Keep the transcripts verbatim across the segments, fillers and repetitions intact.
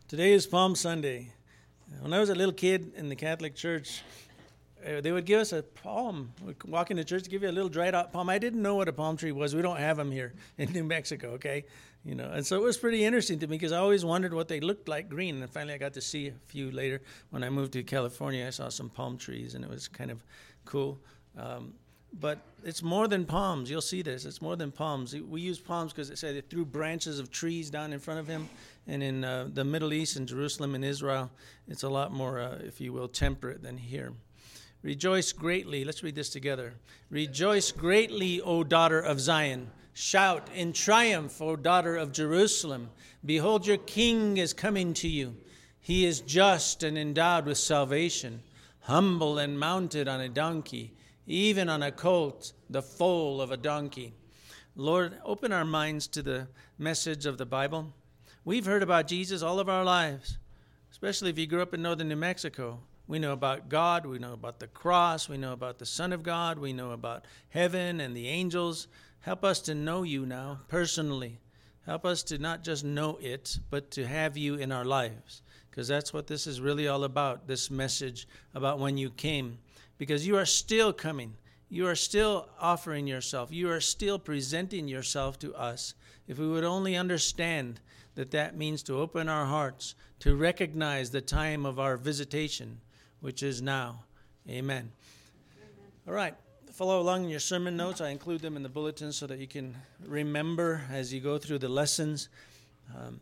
Today is Palm Sunday. When I was a little kid in the Catholic Church, uh, they would give us a palm. We'd walk into church to give you a little dried out palm. I didn't know what a palm tree was. We don't have them here in New Mexico, okay? You know, and so it was pretty interesting to me because I always wondered what they looked like green. And finally I got to see a few later. When I moved to California, I saw some palm trees, and it was kind of cool. Um, But it's more than palms. You'll see this. It's more than palms. We use palms because it said it threw branches of trees down in front of him. And in uh, the Middle East, in Jerusalem and Israel, it's a lot more, uh, if you will, temperate than here. Rejoice greatly. Let's read this together. Rejoice greatly, O daughter of Zion. Shout in triumph, O daughter of Jerusalem. Behold, your king is coming to you. He is just and endowed with salvation, humble and mounted on a donkey, even on a colt, the foal of a donkey. Lord, open our minds to the message of the Bible. We've heard about Jesus all of our lives, especially if you grew up in northern New Mexico. We know about God, we know about the cross, we know about the Son of God, we know about heaven and the angels. Help us to know you now personally. Help us to not just know it, but to have you in our lives, because that's what this is really all about, this message about when you came. Because you are still coming. You are still offering yourself. You are still presenting yourself to us. If we would only understand that that means to open our hearts, to recognize the time of our visitation, which is now. Amen. Amen. All right. Follow along in your sermon notes. I include them in the bulletin so that you can remember as you go through the lessons. Um,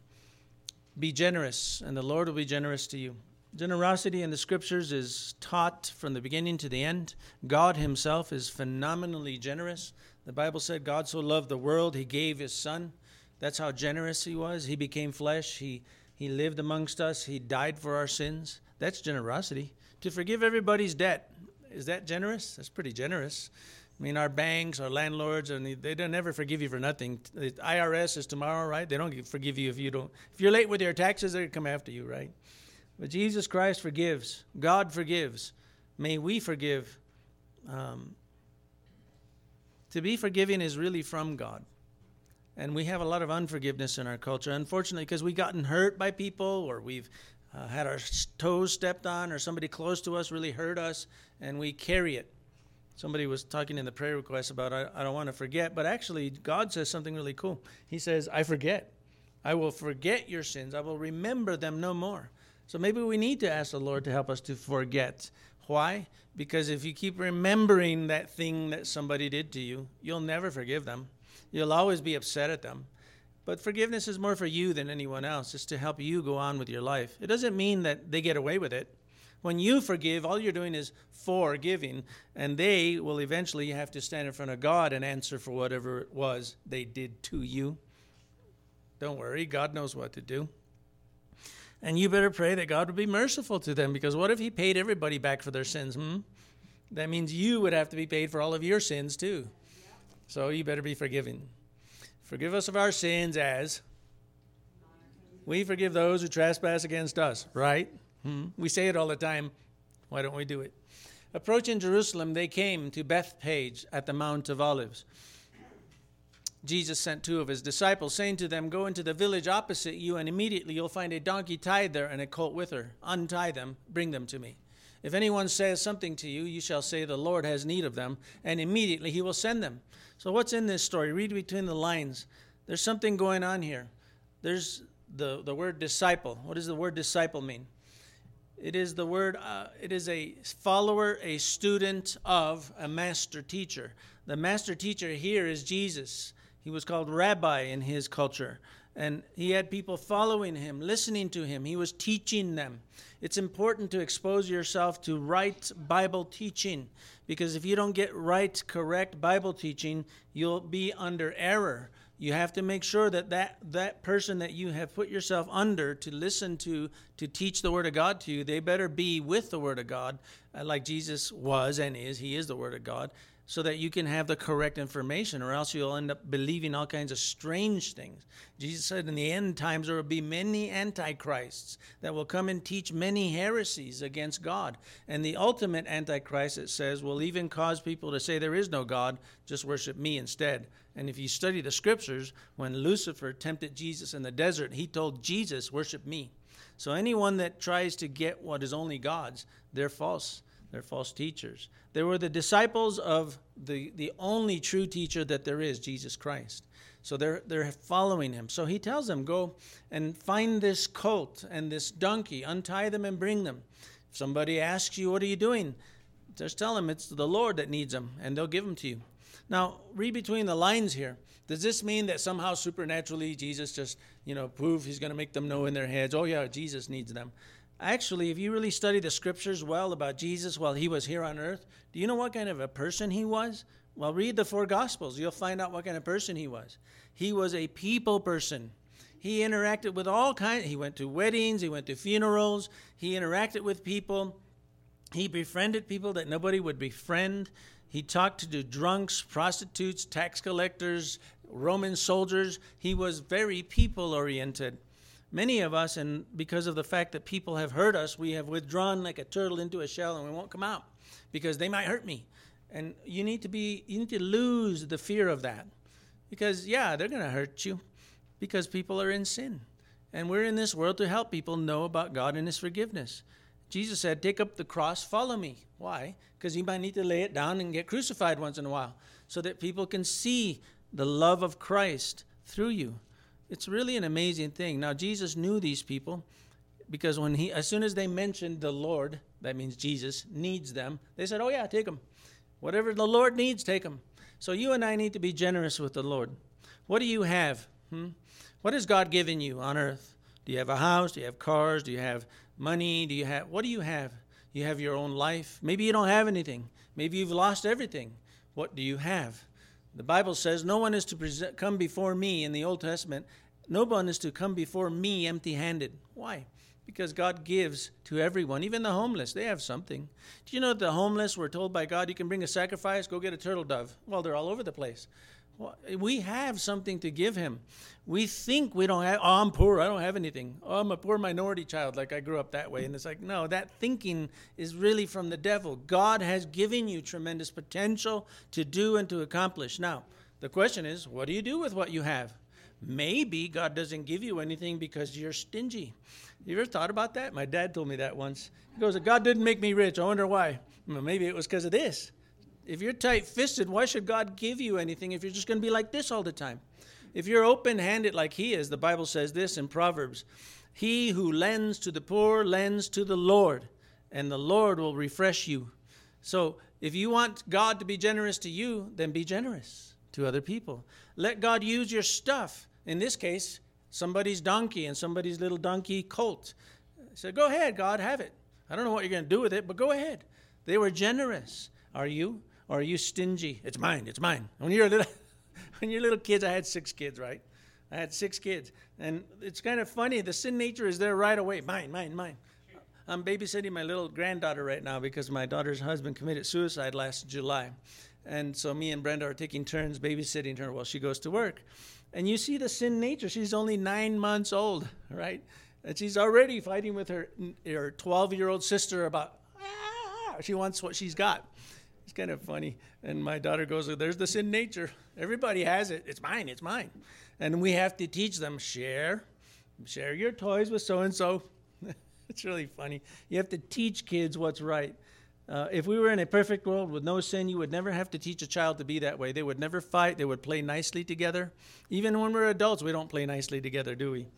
be generous, and the Lord will be generous to you. Generosity in the Scriptures is taught from the beginning to the end. God himself is phenomenally generous. The Bible said God so loved the world, he gave his Son. That's how generous he was. He became flesh. He, he lived amongst us. He died for our sins. That's generosity. To forgive everybody's debt, is that generous? That's pretty generous. I mean, our banks, our landlords, and they don't ever forgive you for nothing. The I R S is tomorrow, right? They don't forgive you if you don't. If you're late with your taxes, they're going to come after you, right? But Jesus Christ forgives. God forgives. May we forgive. Um, to be forgiving is really from God. And we have a lot of unforgiveness in our culture, unfortunately, because we've gotten hurt by people, or we've uh, had our toes stepped on, or somebody close to us really hurt us, and we carry it. Somebody was talking in the prayer request about, I, I don't want to forget, but actually God says something really cool. He says, I forget. I will forget your sins. I will remember them no more. So maybe we need to ask the Lord to help us to forget. Why? Because if you keep remembering that thing that somebody did to you, you'll never forgive them. You'll always be upset at them. But forgiveness is more for you than anyone else. It's to help you go on with your life. It doesn't mean that they get away with it. When you forgive, all you're doing is forgiving, and they will eventually have to stand in front of God and answer for whatever it was they did to you. Don't worry, God knows what to do. And you better pray that God would be merciful to them, because what if he paid everybody back for their sins? Hmm? That means you would have to be paid for all of your sins too. So you better be forgiving. Forgive us of our sins as we forgive those who trespass against us, right? Hmm? We say it all the time. Why don't we do it? Approaching Jerusalem, they came to Bethphage at the Mount of Olives. Jesus sent two of his disciples, saying to them, go into the village opposite you, and immediately you'll find a donkey tied there and a colt with her. Untie them, bring them to me. If anyone says something to you, you shall say, the Lord has need of them, and immediately he will send them. So what's in this story? Read between the lines. There's something going on here. There's the, the word disciple. What does the word disciple mean? It is the word, uh, it is a follower, a student of a master teacher. The master teacher here is Jesus. He was called rabbi in his culture, and he had people following him, listening to him. He was teaching them. It's important to expose yourself to right Bible teaching, because if you don't get right, correct Bible teaching, you'll be under error. You have to make sure that that, that person that you have put yourself under to listen to, to teach the Word of God to you, they better be with the Word of God, uh, like Jesus was and is. He is the Word of God, so that you can have the correct information, or else you'll end up believing all kinds of strange things. Jesus said in the end times there will be many antichrists that will come and teach many heresies against God. And the ultimate antichrist, it says, will even cause people to say there is no God, just worship me instead. And if you study the Scriptures, when Lucifer tempted Jesus in the desert, he told Jesus, worship me. So anyone that tries to get what is only God's, they're false. They're false teachers. They were the disciples of the, the only true teacher that there is, Jesus Christ. So they're they're following him. So he tells them, go and find this colt and this donkey, untie them and bring them. If somebody asks you, what are you doing? Just tell them it's the Lord that needs them, and they'll give them to you. Now, read between the lines here. Does this mean that somehow supernaturally Jesus just, you know, prove he's going to make them know in their heads, oh yeah, Jesus needs them? Actually, if you really study the scriptures well about Jesus while he was here on earth, do you know what kind of a person he was? Well, read the four Gospels. You'll find out what kind of person he was. He was a people person. He interacted with all kinds. He went to weddings. He went to funerals. He interacted with people. He befriended people that nobody would befriend. He talked to drunks, prostitutes, tax collectors, Roman soldiers. He was very people-oriented. Many of us, and because of the fact that people have hurt us, we have withdrawn like a turtle into a shell, and we won't come out because they might hurt me. And you need to be, you need to lose the fear of that. Because, yeah, they're going to hurt you because people are in sin. And we're in this world to help people know about God and his forgiveness. Jesus said, take up the cross, follow me. Why? Because you might need to lay it down and get crucified once in a while so that people can see the love of Christ through you. It's really an amazing thing. Now, Jesus knew these people because when he, as soon as they mentioned the Lord, that means Jesus needs them, they said, oh yeah, take them. Whatever the Lord needs, take them. So you and I need to be generous with the Lord. What do you have? Hmm? What has God given you on earth? Do you have a house? Do you have cars? Do you have money? Do you have, what do you have? You have your own life. Maybe you don't have anything. Maybe you've lost everything. What do you have? The Bible says no one is to present, come before me in the Old Testament. No one is to come before me empty-handed. Why? Because God gives to everyone, even the homeless. They have something. Do you know that the homeless were told by God, you can bring a sacrifice, go get a turtle dove? Well, they're all over the place. Well, we have something to give him. We think we don't have, oh, I'm poor, I don't have anything. Oh, I'm a poor minority child, like I grew up that way. And it's like, no, that thinking is really from the devil. God has given you tremendous potential to do and to accomplish. Now, the question is, what do you do with what you have? Maybe God doesn't give you anything because you're stingy. You ever thought about that? My dad told me that once. He goes, God didn't make me rich. I wonder why. Well, maybe it was because of this. If you're tight-fisted, why should God give you anything if you're just going to be like this all the time? If you're open-handed like he is, the Bible says this in Proverbs, he who lends to the poor lends to the Lord, and the Lord will refresh you. So if you want God to be generous to you, then be generous to other people. Let God use your stuff. In this case, somebody's donkey and somebody's little donkey colt. He said, go ahead, God, have it. I don't know what you're going to do with it, but go ahead. They were generous. Are you? Or are you stingy? It's mine, it's mine. When you're a little, when you're little kids, I had six kids, right? I had six kids. And it's kind of funny. The sin nature is there right away. Mine, mine, mine. I'm babysitting my little granddaughter right now because my daughter's husband committed suicide last July. And so me and Brenda are taking turns babysitting her while she goes to work. And you see the sin nature. She's only nine months old, right? And she's already fighting with her her twelve-year-old sister about, ah, she wants what she's got. It's kind of funny. And my daughter goes, there's the sin nature. Everybody has it. It's mine. It's mine. And we have to teach them, share. Share your toys with so-and-so. It's really funny. You have to teach kids what's right. Uh, if we were in a perfect world with no sin, you would never have to teach a child to be that way. They would never fight. They would play nicely together. Even when we're adults, we don't play nicely together, do we?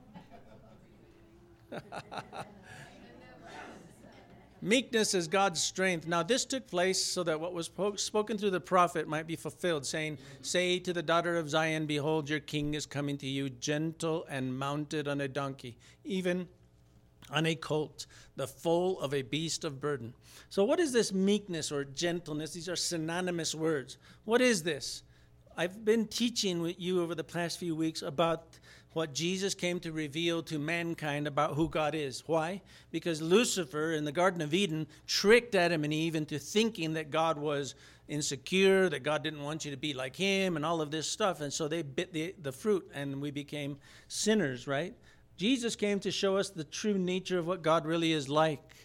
Meekness is God's strength. Now, this took place so that what was po- spoken through the prophet might be fulfilled, saying, say to the daughter of Zion, behold, your king is coming to you, gentle and mounted on a donkey, even on a colt, the foal of a beast of burden. So what is this meekness or gentleness? These are synonymous words. What is this? I've been teaching with you over the past few weeks about what Jesus came to reveal to mankind about who God is. Why? Because Lucifer in the Garden of Eden tricked Adam and Eve into thinking that God was insecure, that God didn't want you to be like him and all of this stuff. And so they bit the, the fruit and we became sinners, right? Jesus came to show us the true nature of what God really is like.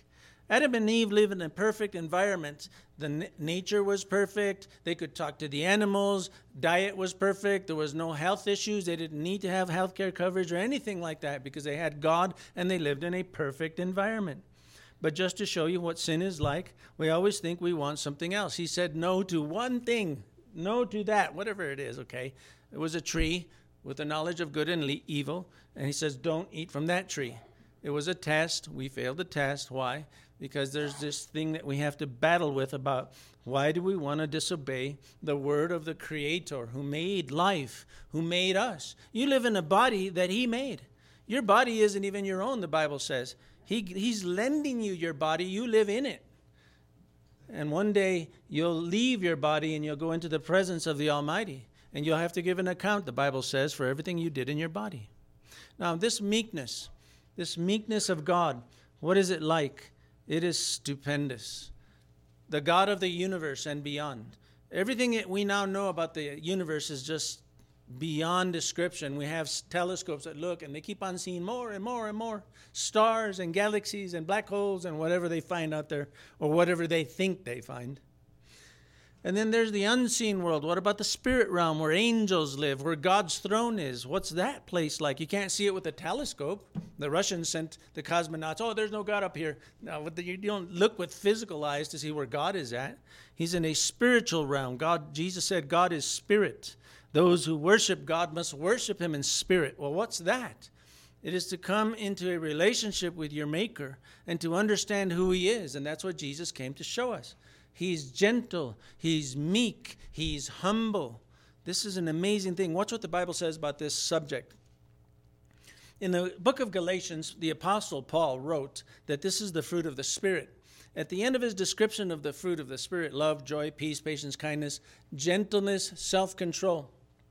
Adam and Eve lived in a perfect environment. The n- nature was perfect. They could talk to the animals. Diet was perfect. There was no health issues. They didn't need to have health care coverage or anything like that because they had God and they lived in a perfect environment. But just to show you what sin is like, we always think we want something else. He said no to one thing, no to that, whatever it is, okay? It was a tree with the knowledge of good and le- evil, and he says don't eat from that tree. It was a test. We failed the test. Why? Because there's this thing that we have to battle with about why do we want to disobey the word of the Creator who made life, who made us. You live in a body that he made. Your body isn't even your own, the Bible says. He, he's lending you your body. You live in it. And one day you'll leave your body and you'll go into the presence of the Almighty. And you'll have to give an account, the Bible says, for everything you did in your body. Now, this meekness, this meekness of God, what is it like? It is stupendous. The God of the universe and beyond. Everything that we now know about the universe is just beyond description. We have telescopes that look and they keep on seeing more and more and more stars and galaxies and black holes and whatever they find out there or whatever they think they find. And then there's the unseen world. What about the spirit realm where angels live, where God's throne is? What's that place like? You can't see it with a telescope. The Russians sent the cosmonauts, oh, there's no God up here. No, you don't look with physical eyes to see where God is at. He's in a spiritual realm. God, Jesus said God is spirit. Those who worship God must worship him in spirit. Well, what's that? It is to come into a relationship with your Maker and to understand who he is. And that's what Jesus came to show us. He's gentle, he's meek, he's humble. This is an amazing thing. Watch what the Bible says about this subject. In the book of Galatians, the Apostle Paul wrote that this is the fruit of the Spirit. At the end of his description of the fruit of the Spirit, love, joy, peace, patience, kindness, gentleness, self-control.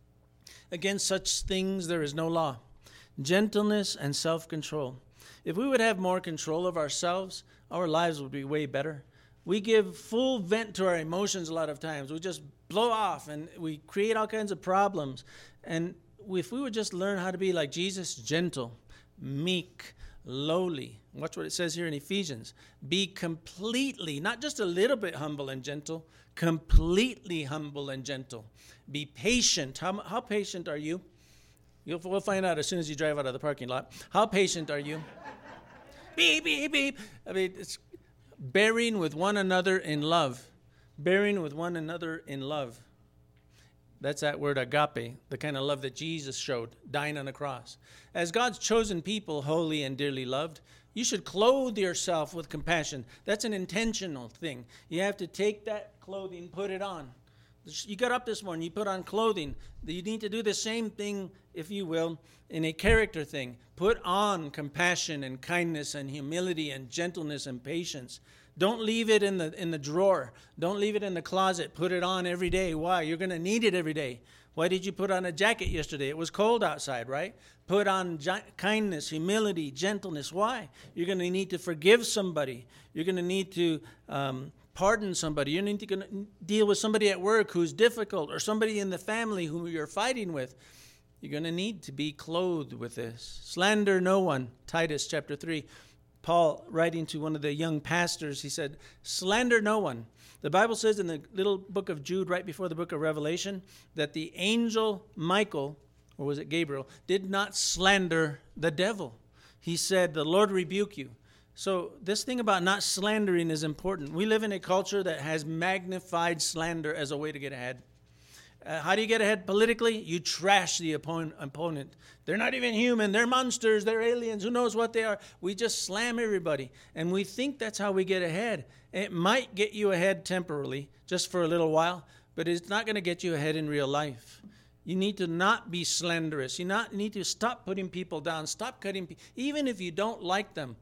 Against such things there is no law. Gentleness and self-control. If we would have more control of ourselves, our lives would be way better. We give full vent to our emotions a lot of times. We just blow off and we create all kinds of problems. And if we would just learn how to be like Jesus, gentle, meek, lowly. Watch what it says here in Ephesians. Be completely, not just a little bit humble and gentle, completely humble and gentle. Be patient. How, how patient are you? You'll, we'll find out as soon as you drive out of the parking lot. How patient are you? Beep, beep, beep. I mean, it's bearing with one another in love. Bearing with one another in love. That's that word agape, the kind of love that Jesus showed, dying on the cross. As God's chosen people, holy and dearly loved, you should clothe yourself with compassion. That's an intentional thing. You have to take that clothing, put it on. You got up this morning, you put on clothing. You need to do the same thing, if you will, in a character thing. Put on compassion and kindness and humility and gentleness and patience. Don't leave it in the in the drawer. Don't leave it in the closet. Put it on every day. Why? You're going to need it every day. Why did you put on a jacket yesterday? It was cold outside, right? Put on gi- kindness, humility, gentleness. Why? You're going to need to forgive somebody. You're going to need to um, pardon somebody. You're going to deal with somebody at work who's difficult or somebody in the family who you're fighting with. You're going to need to be clothed with this. Slander no one. Titus chapter three. Paul, writing to one of the young pastors, he said, slander no one. The Bible says in the little book of Jude, right before the book of Revelation, that the angel Michael, or was it Gabriel, did not slander the devil. He said, the Lord rebuke you. So this thing about not slandering is important. We live in a culture that has magnified slander as a way to get ahead. Uh, how do you get ahead politically? You trash the opponent, opponent. They're not even human. They're monsters. They're aliens. Who knows what they are? We just slam everybody. And we think that's how we get ahead. It might get you ahead temporarily, just for a little while, but it's not going to get you ahead in real life. You need to not be slanderous. You not need to stop putting people down. Stop cutting people, even if you don't like them.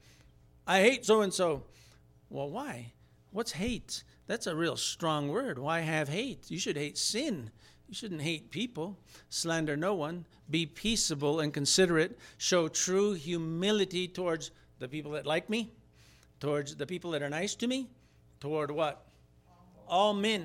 I hate so-and-so. Well, why? What's hate? That's a real strong word. Why have hate? You should hate sin. You shouldn't hate people. Slander no one. Be peaceable and considerate. Show true humility towards the people that like me, towards the people that are nice to me, toward what? All men,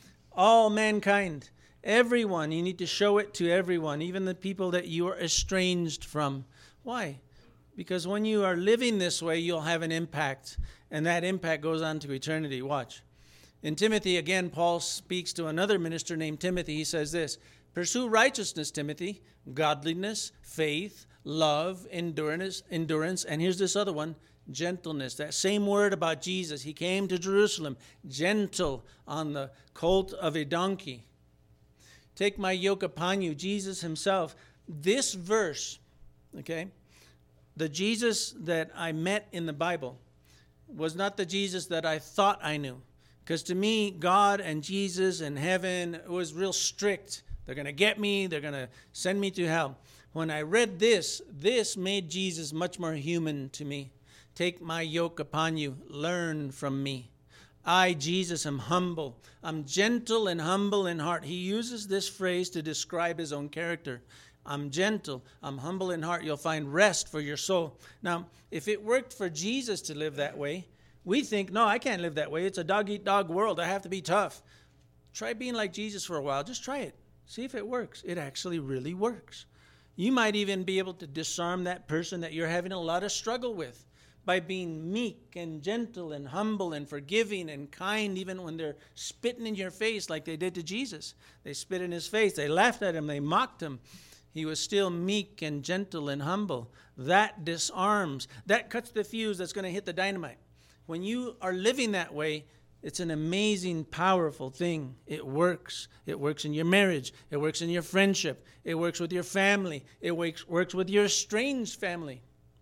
all mankind, everyone. You need to show it to everyone, even the people that you are estranged from. Why? Because when you are living this way, you'll have an impact, and that impact goes on to eternity. Watch. In Timothy, again, Paul speaks to another minister named Timothy. He says this, pursue righteousness, Timothy, godliness, faith, love, endurance, endurance, and here's this other one, gentleness. That same word about Jesus. He came to Jerusalem, gentle on the colt of a donkey. Take my yoke upon you, Jesus himself. This verse, okay, the Jesus that I met in the Bible was not the Jesus that I thought I knew. Because to me, God and Jesus and heaven was real strict. They're going to get me. They're going to send me to hell. When I read this, this made Jesus much more human to me. Take my yoke upon you. Learn from me. I, Jesus, am humble. I'm gentle and humble in heart. He uses this phrase to describe his own character. I'm gentle. I'm humble in heart. You'll find rest for your soul. Now, if it worked for Jesus to live that way, we think, no, I can't live that way. It's a dog-eat-dog world. I have to be tough. Try being like Jesus for a while. Just try it. See if it works. It actually really works. You might even be able to disarm that person that you're having a lot of struggle with by being meek and gentle and humble and forgiving and kind, even when they're spitting in your face like they did to Jesus. They spit in his face. They laughed at him. They mocked him. He was still meek and gentle and humble. That disarms. That cuts the fuse that's going to hit the dynamite. When you are living that way, it's an amazing, powerful thing. It works. It works in your marriage. It works in your friendship. It works with your family. It works, works with your estranged family.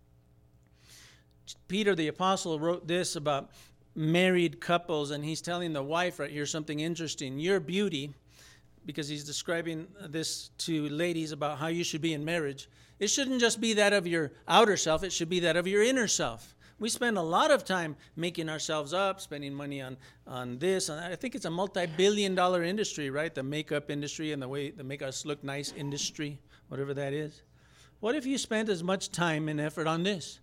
Peter the Apostle wrote this about married couples, and he's telling the wife right here something interesting. Your beauty, because he's describing this to ladies about how you should be in marriage, it shouldn't just be that of your outer self. It should be that of your inner self. We spend a lot of time making ourselves up, spending money on, on this. And I think it's a multi-billion dollar industry, right? The makeup industry and the way to make us look nice industry, whatever that is. What if you spent as much time and effort on this?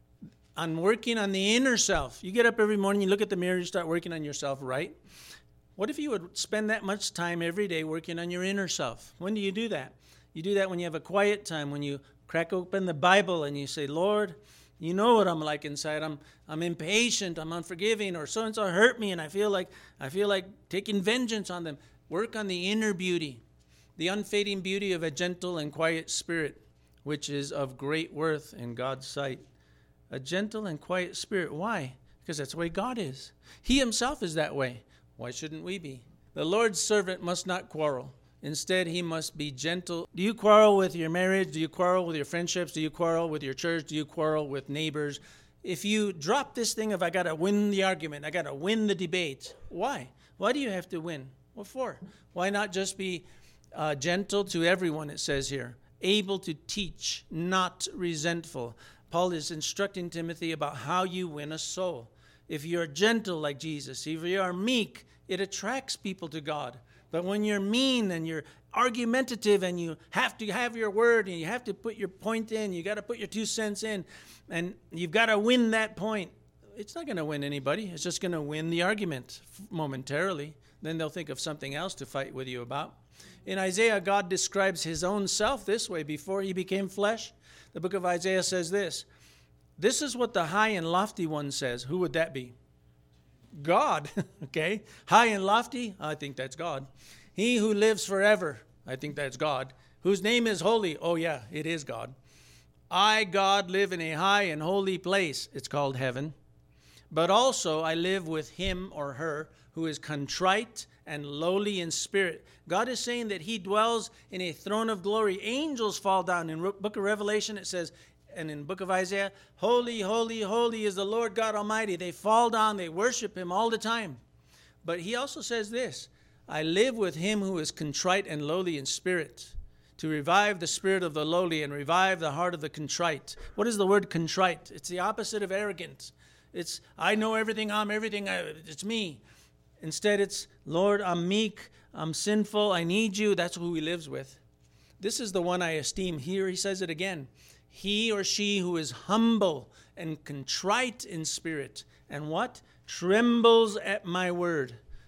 On working on the inner self. You get up every morning, you look at the mirror, you start working on yourself, right? What if you would spend that much time every day working on your inner self? When do you do that? You do that when you have a quiet time, when you crack open the Bible and you say, Lord, you know what I'm like inside. I'm I'm impatient, I'm unforgiving, or so-and-so hurt me and I feel like I feel like taking vengeance on them. Work on the inner beauty, the unfading beauty of a gentle and quiet spirit, which is of great worth in God's sight. A gentle and quiet spirit. Why? Because that's the way God is. He himself is that way. Why shouldn't we be? The Lord's servant must not quarrel. Instead, he must be gentle. Do you quarrel with your marriage? Do you quarrel with your friendships? Do you quarrel with your church? Do you quarrel with neighbors? If you drop this thing of, I got to win the argument, I got to win the debate, why? Why do you have to win? What for? Why not just be uh, gentle to everyone, it says here, able to teach, not resentful. Paul is instructing Timothy about how you win a soul. If you're gentle like Jesus, if you are meek, it attracts people to God. But when you're mean and you're argumentative and you have to have your word and you have to put your point in, you got to put your two cents in, and you've got to win that point, it's not going to win anybody. It's just going to win the argument momentarily. Then they'll think of something else to fight with you about. In Isaiah, God describes his own self this way before he became flesh. The book of Isaiah says this. This is what the high and lofty one says. Who would that be? God, okay? High and lofty, I think that's God. He who lives forever, I think that's God. Whose name is holy, oh yeah, it is God. I, God, live in a high and holy place, it's called heaven. But also I live with him or her who is contrite and lowly in spirit. God is saying that he dwells in a throne of glory. Angels fall down. In the book of Revelation it says, and in the book of Isaiah, holy, holy, holy is the Lord God Almighty. They fall down, they worship him all the time. But he also says this, I live with him who is contrite and lowly in spirit, to revive the spirit of the lowly and revive the heart of the contrite. What is the word contrite? It's the opposite of arrogant. It's, I know everything, I'm everything, I, it's me. Instead, it's, Lord, I'm meek, I'm sinful, I need you. That's who he lives with. This is the one I esteem. Here he says it again. He or she who is humble and contrite in spirit, and what? Trembles at my word.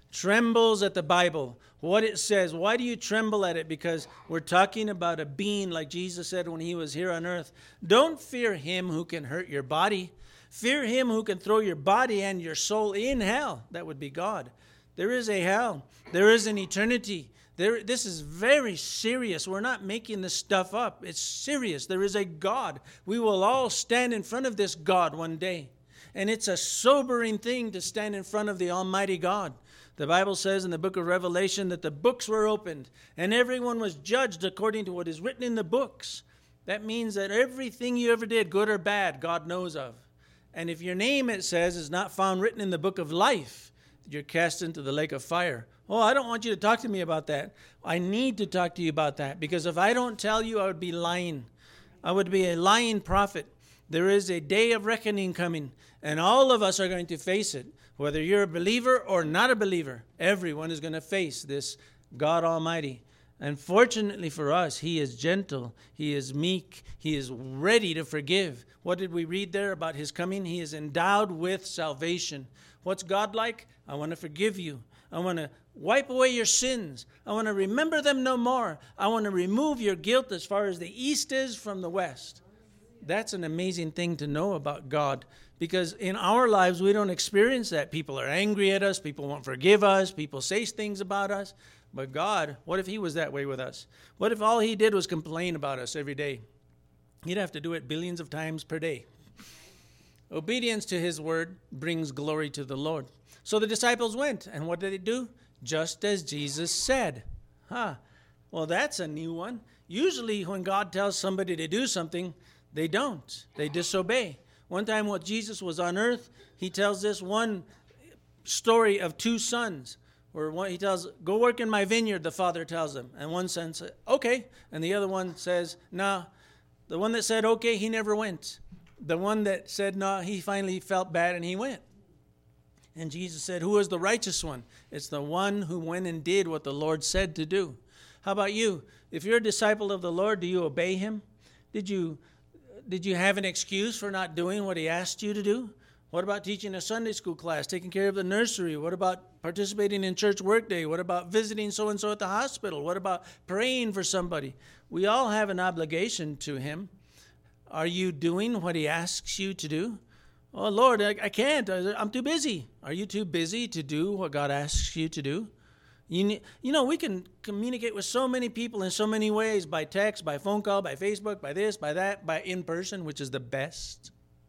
trembles at the Bible, what it says. Why do you tremble at it? Because we're talking about a being, like Jesus said when he was here on earth. Don't fear him who can hurt your body. Fear him who can throw your body and your soul in hell. That would be God. There is a hell. There is an eternity. There, this is very serious. We're not making this stuff up. It's serious. There is a God. We will all stand in front of this God one day. And it's a sobering thing to stand in front of the Almighty God. The Bible says in the book of Revelation that the books were opened and everyone was judged according to what is written in the books. That means that everything you ever did, good or bad, God knows of. And if your name, it says, is not found written in the book of life, you're cast into the lake of fire. Oh, I don't want you to talk to me about that. I need to talk to you about that, because if I don't tell you, I would be lying. I would be a lying prophet. There is a day of reckoning coming, and all of us are going to face it. Whether you're a believer or not a believer, everyone is going to face this God Almighty. And fortunately for us, he is gentle, he is meek, he is ready to forgive. What did we read there about his coming? He is endowed with salvation. What's God like? I want to forgive you. I want to wipe away your sins. I want to remember them no more. I want to remove your guilt as far as the east is from the west. That's an amazing thing to know about God, because in our lives we don't experience that. People are angry at us. People won't forgive us. People say things about us. But God, what if he was that way with us? What if all he did was complain about us every day? He'd have to do it billions of times per day. Obedience to his word brings glory to the Lord. So the disciples went, and what did they do? Just as Jesus said. Huh. Well, that's a new one. Usually when God tells somebody to do something, they don't. They disobey. One time when Jesus was on earth, he tells this one story of two sons, where one, he tells, go work in my vineyard, the father tells him. And one son says, okay. And the other one says, no. The one that said, okay, he never went. The one that said, no, he finally felt bad and he went. And Jesus said, who is the righteous one? It's the one who went and did what the Lord said to do. How about you? If you're a disciple of the Lord, do you obey him? Did you, did you have an excuse for not doing what he asked you to do? What about teaching a Sunday school class, taking care of the nursery? What about participating in church workday? What about visiting so-and-so at the hospital? What about praying for somebody? We all have an obligation to him. Are you doing what he asks you to do? Oh, Lord, I, I can't. I'm too busy. Are you too busy to do what God asks you to do? You, need, you know, we can communicate with so many people in so many ways, by text, by phone call, by Facebook, by this, by that, by in person, which is the best.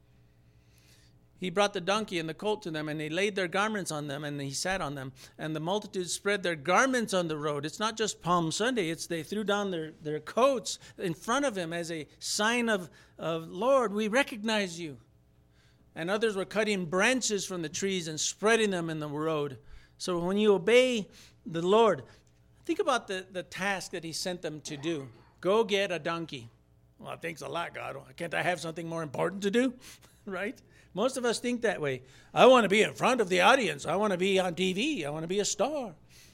He brought the donkey and the colt to them, and they laid their garments on them, and he sat on them. And the multitude spread their garments on the road. It's not just Palm Sunday. It's they threw down their, their coats in front of him as a sign of, of, Lord, we recognize you. And others were cutting branches from the trees and spreading them in the road. So when you obey the Lord, think about the, the task that he sent them to do. Go get a donkey. Well, thanks a lot, God. Can't I have something more important to do? Right? Most of us think that way. I want to be in front of the audience. I want to be on T V. I want to be a star.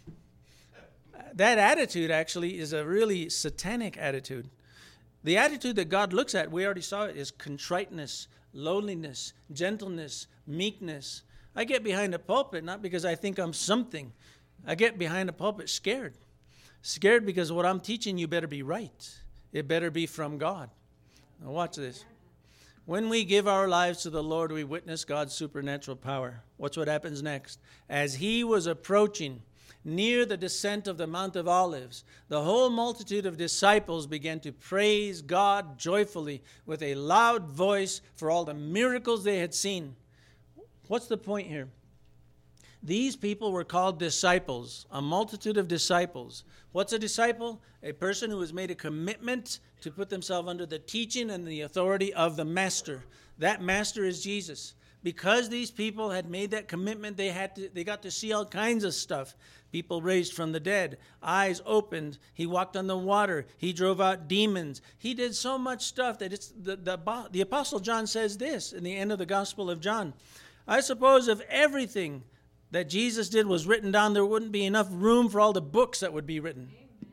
That attitude actually is a really satanic attitude. The attitude that God looks at, we already saw it, is contriteness, lowliness, gentleness, meekness. I get behind a pulpit not because I think I'm something. I get behind a pulpit scared. Scared because what I'm teaching you better be right. It better be from God. Now watch this. When we give our lives to the Lord, we witness God's supernatural power. What's what happens next? As he was approaching near the descent of the Mount of Olives, the whole multitude of disciples began to praise God joyfully with a loud voice for all the miracles they had seen. What's the point here? These people were called disciples, a multitude of disciples. What's a disciple? A person who has made a commitment to put themselves under the teaching and the authority of the master. That master is Jesus. Because these people had made that commitment, they had to, they got to see all kinds of stuff. People raised from the dead, eyes opened, he walked on the water, he drove out demons. He did so much stuff that it's the, the, the Apostle John says this in the end of the Gospel of John. I suppose if everything that Jesus did was written down, there wouldn't be enough room for all the books that would be written.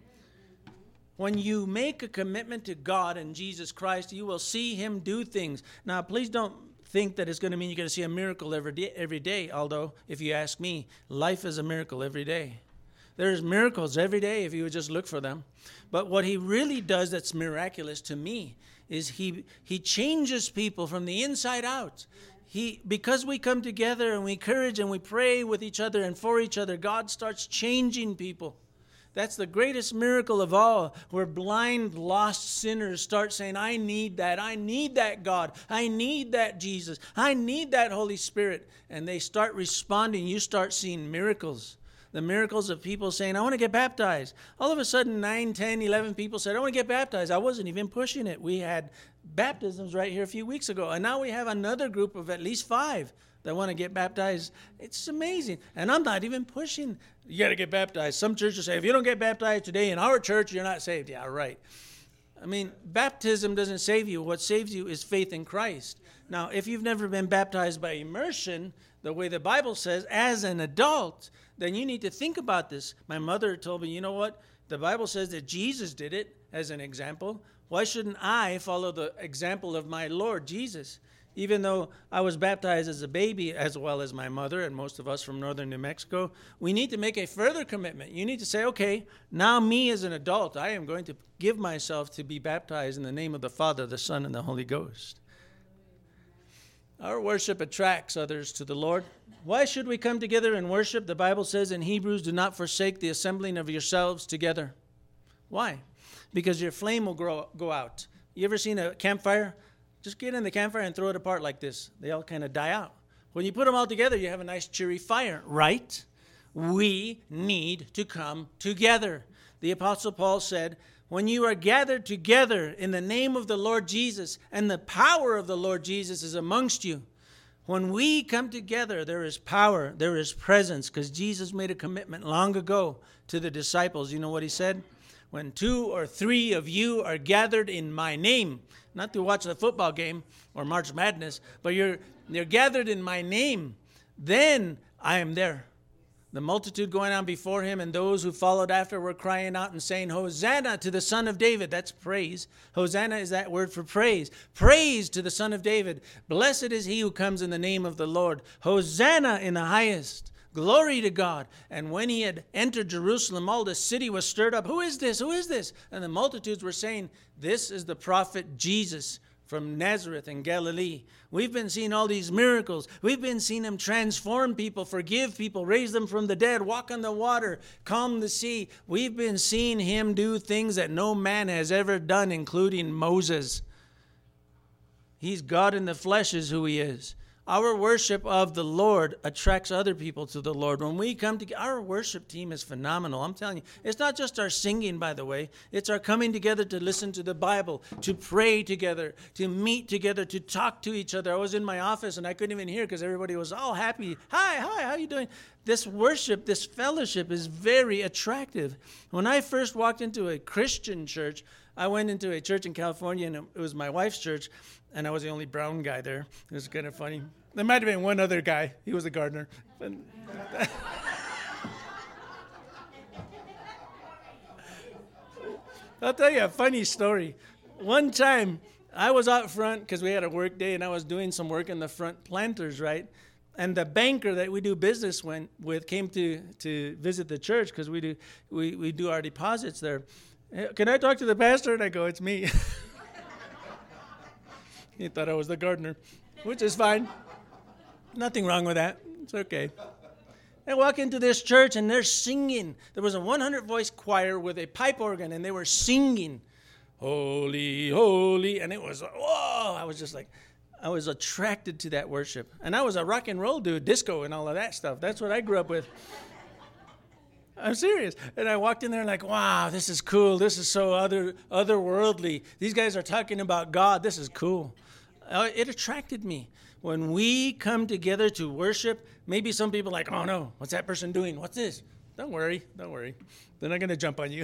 When you make a commitment to God and Jesus Christ, you will see him do things. Now, please don't think that it's going to mean you're going to see a miracle every day, every day. Although, if you ask me, life is a miracle every day. There's miracles every day if you would just look for them. But what he really does that's miraculous to me is he he changes people from the inside out. He because we come together and we encourage and we pray with each other and for each other, God starts changing people. That's the greatest miracle of all, where blind, lost sinners start saying, I need that. I need that God. I need that Jesus. I need that Holy Spirit. And they start responding. You start seeing miracles. The miracles of people saying, I want to get baptized. All of a sudden, nine, ten, eleven people said, I want to get baptized. I wasn't even pushing it. We had baptisms right here a few weeks ago. And now we have another group of at least five that want to get baptized. It's amazing. And I'm not even pushing. You got to get baptized. Some churches say, if you don't get baptized today in our church, you're not saved. Yeah, right. I mean, baptism doesn't save you. What saves you is faith in Christ. Now, if you've never been baptized by immersion, the way the Bible says, as an adult, then you need to think about this. My mother told me, you know what? The Bible says that Jesus did it as an example. Why shouldn't I follow the example of my Lord Jesus? Even though I was baptized as a baby, as well as my mother and most of us from northern New Mexico, we need to make a further commitment. You need to say, okay, now me as an adult, I am going to give myself to be baptized in the name of the Father, the Son, and the Holy Ghost. Our worship attracts others to the Lord. Why should we come together and worship? The Bible says in Hebrews, do not forsake the assembling of yourselves together. Why? Because your flame will grow, go out. You ever seen a campfire? Just get in the campfire and throw it apart like this. They all kind of die out. When you put them all together, you have a nice cheery fire, right? We need to come together. The Apostle Paul said, when you are gathered together in the name of the Lord Jesus and the power of the Lord Jesus is amongst you, when we come together, there is power, there is presence, because Jesus made a commitment long ago to the disciples. You know what he said? When two or three of you are gathered in my name, not to watch the football game or March Madness, but you're, you're gathered in my name, then I am there. The multitude going on before him and those who followed after were crying out and saying, Hosanna to the Son of David. That's praise. Hosanna is that word for praise. Praise to the Son of David. Blessed is he who comes in the name of the Lord. Hosanna in the highest. Glory to God. And when he had entered Jerusalem, all the city was stirred up. Who is this? Who is this? And the multitudes were saying, this is the prophet Jesus from Nazareth in Galilee. We've been seeing all these miracles. We've been seeing him transform people, forgive people, raise them from the dead, walk on the water, calm the sea. We've been seeing him do things that no man has ever done, including Moses. He's God in the flesh is who he is. Our worship of the Lord attracts other people to the Lord. When we come together, our worship team is phenomenal. I'm telling you, it's not just our singing, by the way. It's our coming together to listen to the Bible, to pray together, to meet together, to talk to each other. I was in my office and I couldn't even hear because everybody was all happy. Hi, hi, how you doing? This worship, this fellowship is very attractive. When I first walked into a Christian church, I went into a church in California, and it was my wife's church, and I was the only brown guy there. It was kind of funny. There might have been one other guy. He was a gardener. But I'll tell you a funny story. One time, I was out front because we had a work day, and I was doing some work in the front planters, right? And the banker that we do business with came to, to visit the church because we do we, we do our deposits there. Can I talk to the pastor? And I go, it's me. He thought I was the gardener, which is fine. Nothing wrong with that. It's okay. I walk into this church, and they're singing. There was a hundred-voice choir with a pipe organ, and they were singing, holy, holy. And it was, whoa, I was just like, I was attracted to that worship. And I was a rock and roll dude, disco and all of that stuff. That's what I grew up with. I'm serious. And I walked in there like, wow, this is cool. This is so other otherworldly. These guys are talking about God. This is cool. Uh, it attracted me. When we come together to worship, maybe some people are like, oh no, what's that person doing? What's this? Don't worry. Don't worry. They're not going to jump on you.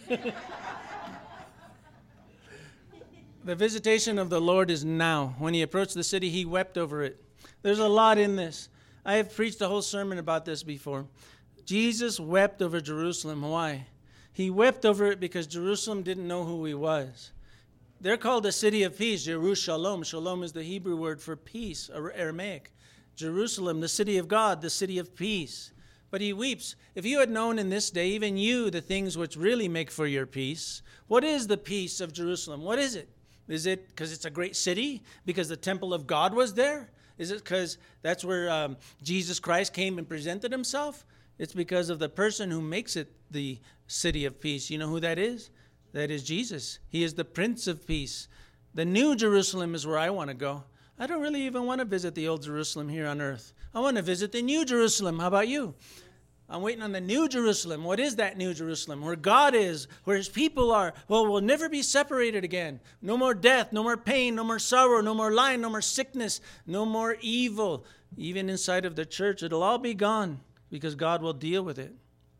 The visitation of the Lord is now. When he approached the city, he wept over it. There's a lot in this. I have preached a whole sermon about this before. Jesus wept over Jerusalem. Why? He wept over it because Jerusalem didn't know who he was. They're called the city of peace, Jerusalem. Shalom is the Hebrew word for peace, Aramaic. Jerusalem, the city of God, the city of peace. But he weeps. If you had known in this day, even you, the things which really make for your peace, what is the peace of Jerusalem? What is it? Is it because it's a great city? Because the temple of God was there? Is it because that's where um, Jesus Christ came and presented himself? It's because of the person who makes it the city of peace. You know who that is? That is Jesus. He is the Prince of Peace. The New Jerusalem is where I want to go. I don't really even want to visit the old Jerusalem here on earth. I want to visit the New Jerusalem. How about you? I'm waiting on the New Jerusalem. What is that New Jerusalem? Where God is, where his people are. Well, we'll never be separated again. No more death, no more pain, no more sorrow, no more lying, no more sickness, no more evil. Even inside of the church, it'll all be gone because God will deal with it.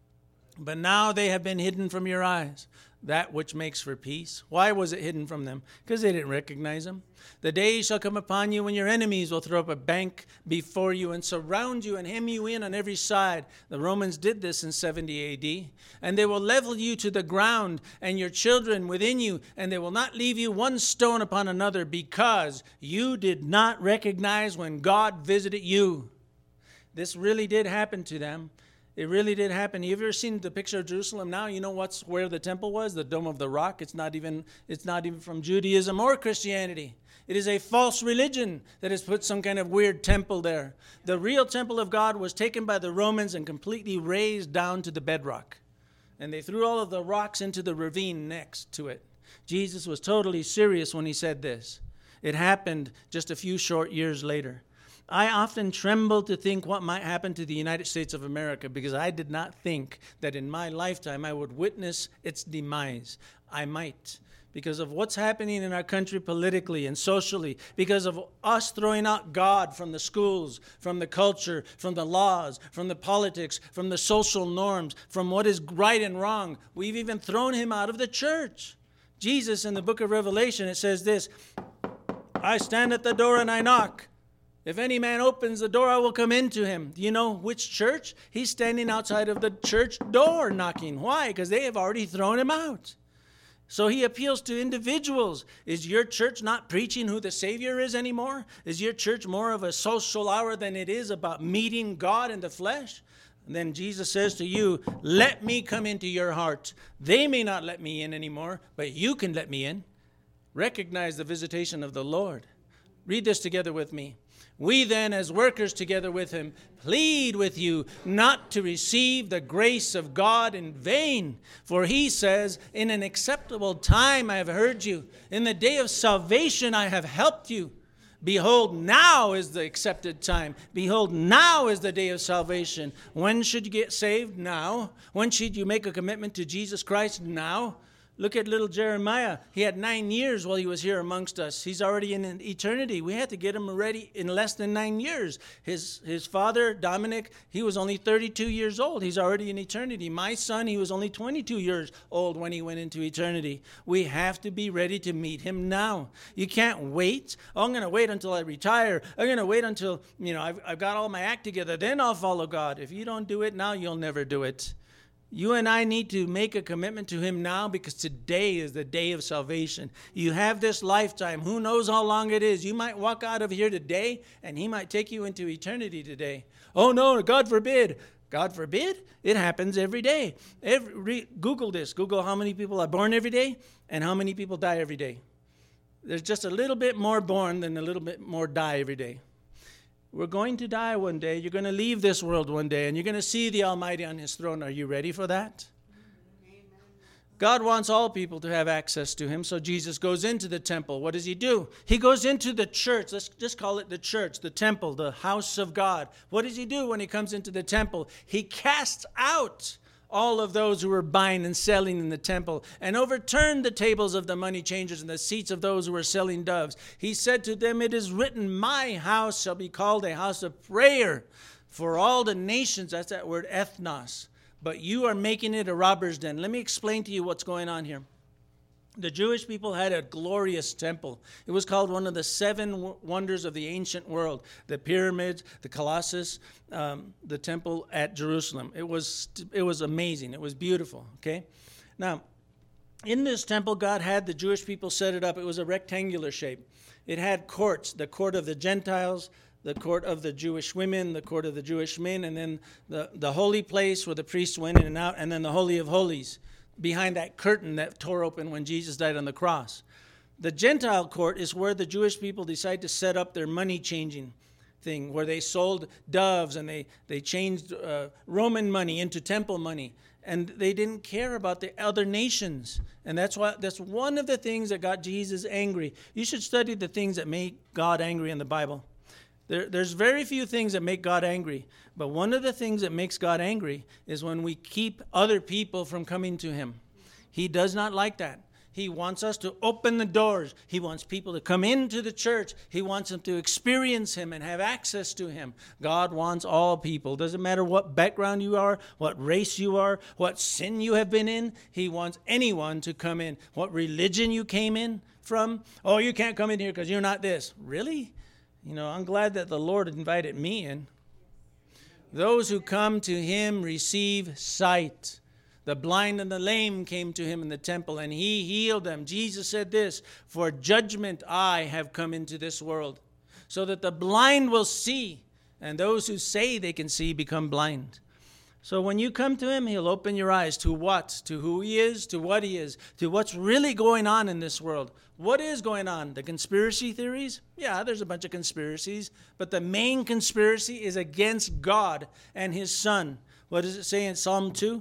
But now they have been hidden from your eyes, that which makes for peace. Why was it hidden from them? Because they didn't recognize him. The day shall come upon you when your enemies will throw up a bank before you and surround you and hem you in on every side. The Romans did this in seventy A D. And they will level you to the ground and your children within you, and they will not leave you one stone upon another, because you did not recognize when God visited you. This really did happen to them. It really did happen. Have you ever seen the picture of Jerusalem now? You know what's where the temple was? The Dome of the Rock. It's not even, it's not even from Judaism or Christianity. It is a false religion that has put some kind of weird temple there. The real temple of God was taken by the Romans and completely razed down to the bedrock. And they threw all of the rocks into the ravine next to it. Jesus was totally serious when he said this. It happened just a few short years later. I often tremble to think what might happen to the United States of America, because I did not think that in my lifetime I would witness its demise. I might, because of what's happening in our country politically and socially, because of us throwing out God from the schools, from the culture, from the laws, from the politics, from the social norms, from what is right and wrong. We've even thrown him out of the church. Jesus, in the book of Revelation, it says this, I stand at the door and I knock. If any man opens the door, I will come into him. Do you know which church? He's standing outside of the church door knocking. Why? Because they have already thrown him out. So he appeals to individuals. Is your church not preaching who the Savior is anymore? Is your church more of a social hour than it is about meeting God in the flesh? And then Jesus says to you, let me come into your heart. They may not let me in anymore, but you can let me in. Recognize the visitation of the Lord. Read this together with me. We then, as workers together with him, plead with you not to receive the grace of God in vain. For he says, in an acceptable time I have heard you. In the day of salvation I have helped you. Behold, now is the accepted time. Behold, now is the day of salvation. When should you get saved? Now. When should you make a commitment to Jesus Christ? Now. Look at little Jeremiah. He had nine years while he was here amongst us. He's already in eternity. We had to get him ready in less than nine years. His his father, Dominic, he was only thirty-two years old. He's already in eternity. My son, he was only twenty-two years old when he went into eternity. We have to be ready to meet him now. You can't wait. Oh, I'm going to wait until I retire. I'm going to wait until, you know, I've, I've got all my act together. Then I'll follow God. If you don't do it now, you'll never do it. You and I need to make a commitment to him now, because today is the day of salvation. You have this lifetime. Who knows how long it is? You might walk out of here today and he might take you into eternity today. Oh no, God forbid. God forbid? It happens every day. Every, re, Google this. Google how many people are born every day and how many people die every day. There's just a little bit more born than a little bit more die every day. We're going to die one day. You're going to leave this world one day, and you're going to see the Almighty on his throne. Are you ready for that? Amen. God wants all people to have access to him, so Jesus goes into the temple. What does he do? He goes into the church. Let's just call it the church, the temple, the house of God. What does he do when he comes into the temple? He casts out all of those who were buying and selling in the temple, and overturned the tables of the money changers and the seats of those who were selling doves. He said to them, it is written, my house shall be called a house of prayer for all the nations. That's that word ethnos. But you are making it a robber's den. Let me explain to you what's going on here. The Jewish people had a glorious temple. It was called one of the seven wonders of the ancient world. The pyramids, the Colossus, um, the temple at Jerusalem. It was it was amazing. It was beautiful. Okay, now in this temple, God had the Jewish people set it up. It was a rectangular shape. It had courts, the court of the Gentiles, the court of the Jewish women, the court of the Jewish men, and then the, the holy place where the priests went in and out, and then the Holy of Holies behind that curtain that tore open when Jesus died on the cross. The Gentile court is where the Jewish people decide to set up their money-changing thing, where they sold doves and they, they changed uh, Roman money into temple money. And they didn't care about the other nations. And that's why that's one of the things that got Jesus angry. You should study the things that make God angry in the Bible. There, there's very few things that make God angry. But one of the things that makes God angry is when we keep other people from coming to him. He does not like that. He wants us to open the doors. He wants people to come into the church. He wants them to experience him and have access to him. God wants all people. Doesn't matter what background you are, what race you are, what sin you have been in. He wants anyone to come in. What religion you came in from. Oh, you can't come in here because you're not this. Really? You know, I'm glad that the Lord invited me in. Those who come to him receive sight. The blind and the lame came to him in the temple, and he healed them. Jesus said this, for judgment I have come into this world, so that the blind will see, and those who say they can see become blind. So when you come to him, he'll open your eyes to what? To who he is, to what he is, to what's really going on in this world. What is going on? The conspiracy theories? Yeah, there's a bunch of conspiracies, but the main conspiracy is against God and his Son. What does it say in Psalm two?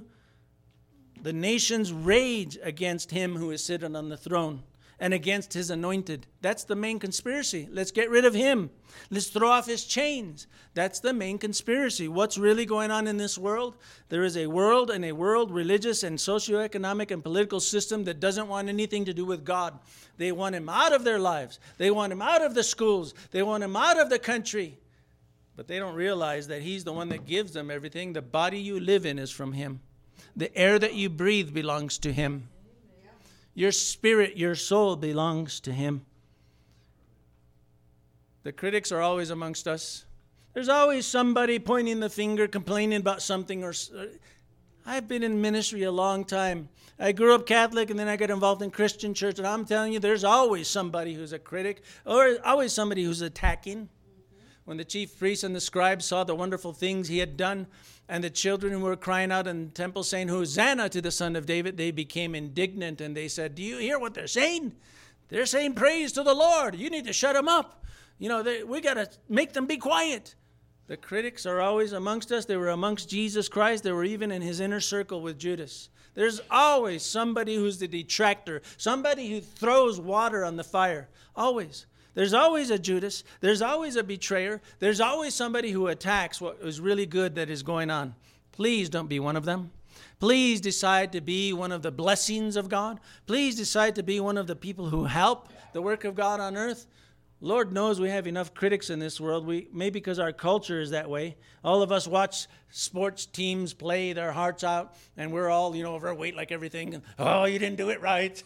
The nations rage against him who is sitting on the throne and against his anointed. That's the main conspiracy. Let's get rid of him. Let's throw off his chains. That's the main conspiracy. What's really going on in this world? There is a world and a world religious and socioeconomic and political system that doesn't want anything to do with God. They want him out of their lives. They want him out of the schools. They want him out of the country. But they don't realize that he's the one that gives them everything. The body you live in is from him. The air that you breathe belongs to him. Your spirit, your soul belongs to him. The critics are always amongst us. There's always somebody pointing the finger, complaining about something. Or I've been in ministry a long time. I grew up Catholic and then I got involved in Christian church. And I'm telling you, there's always somebody who's a critic or always somebody who's attacking. When the chief priests and the scribes saw the wonderful things he had done, and the children who were crying out in the temple saying, Hosanna to the Son of David, they became indignant and they said, do you hear what they're saying? They're saying praise to the Lord. You need to shut them up. You know, they, we got to make them be quiet. The critics are always amongst us. They were amongst Jesus Christ. They were even in his inner circle with Judas. There's always somebody who's the detractor, somebody who throws water on the fire. Always. There's always a Judas. There's always a betrayer. There's always somebody who attacks what is really good that is going on. Please don't be one of them. Please decide to be one of the blessings of God. Please decide to be one of the people who help the work of God on earth. Lord knows we have enough critics in this world. We maybe because our culture is that way. All of us watch sports teams play their hearts out, and we're all, you know, overweight like everything. Oh, you didn't do it right.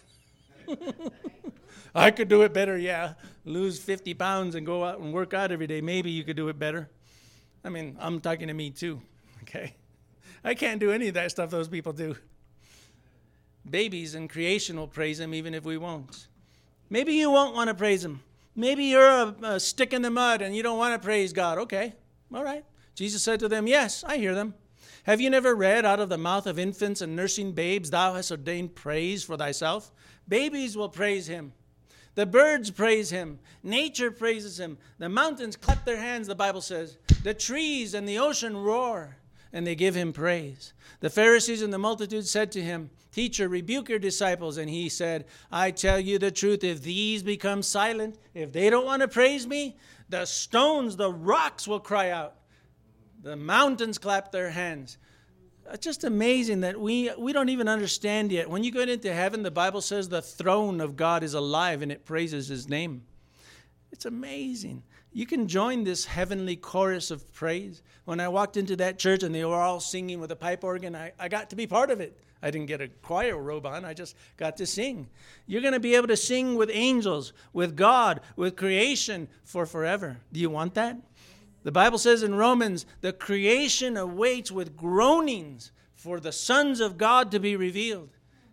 I could do it better, yeah. Lose fifty pounds and go out and work out every day. Maybe you could do it better. I mean, I'm talking to me too, okay? I can't do any of that stuff those people do. Babies in creation will praise him even if we won't. Maybe you won't want to praise him. Maybe you're a, a stick in the mud and you don't want to praise God. Okay, all right. Jesus said to them, yes, I hear them. Have you never read, out of the mouth of infants and nursing babes, thou hast ordained praise for thyself? Babies will praise him. The birds praise him. Nature praises him. The mountains clap their hands, the Bible says. The trees and the ocean roar, and they give him praise. The Pharisees and the multitude said to him, Teacher, rebuke your disciples. And he said, I tell you the truth, if these become silent, if they don't want to praise me, the stones, the rocks will cry out. The mountains clap their hands. It's just amazing that we we don't even understand yet. When you go into heaven, the Bible says the throne of God is alive and it praises his name. It's amazing. You can join this heavenly chorus of praise. When I walked into that church and they were all singing with a pipe organ, I, I got to be part of it. I didn't get a choir robe on. I just got to sing. You're going to be able to sing with angels, with God, with creation for forever. Do you want that? The Bible says in Romans, the creation awaits with groanings for the sons of God to be revealed.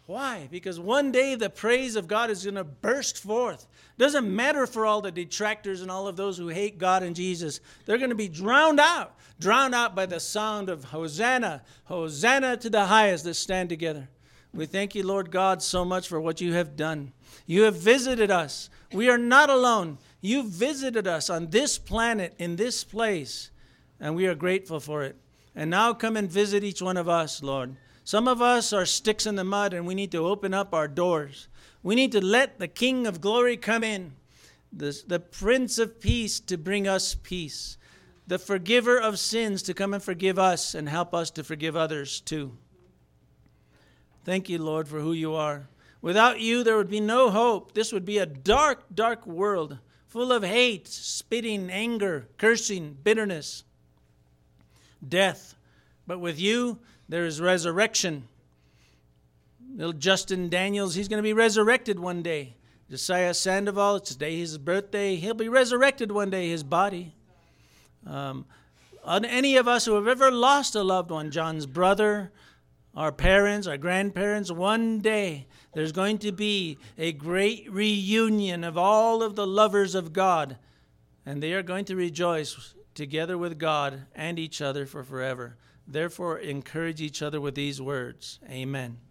Why? Because one day the praise of God is going to burst forth. Doesn't matter for all the detractors and all of those who hate God and Jesus. They're going to be drowned out. Drowned out by the sound of Hosanna. Hosanna to the highest. Let's stand together. We thank you, Lord God, so much for what you have done. You have visited us. We are not alone. You visited us on this planet, in this place, and we are grateful for it. And now come and visit each one of us, Lord. Some of us are sticks in the mud, and we need to open up our doors. We need to let the King of Glory come in, the, the Prince of Peace to bring us peace, the forgiver of sins to come and forgive us and help us to forgive others too. Thank you, Lord, for who you are. Without you, there would be no hope. This would be a dark, dark world full of hate, spitting, anger, cursing, bitterness, death. But with you, there is resurrection. Little Justin Daniels, he's going to be resurrected one day. Josiah Sandoval, it's today his birthday. He'll be resurrected one day, his body. Um, on any of us who have ever lost a loved one, John's brother, our parents, our grandparents, one day there's going to be a great reunion of all of the lovers of God, and they are going to rejoice together with God and each other for forever. Therefore, encourage each other with these words. Amen.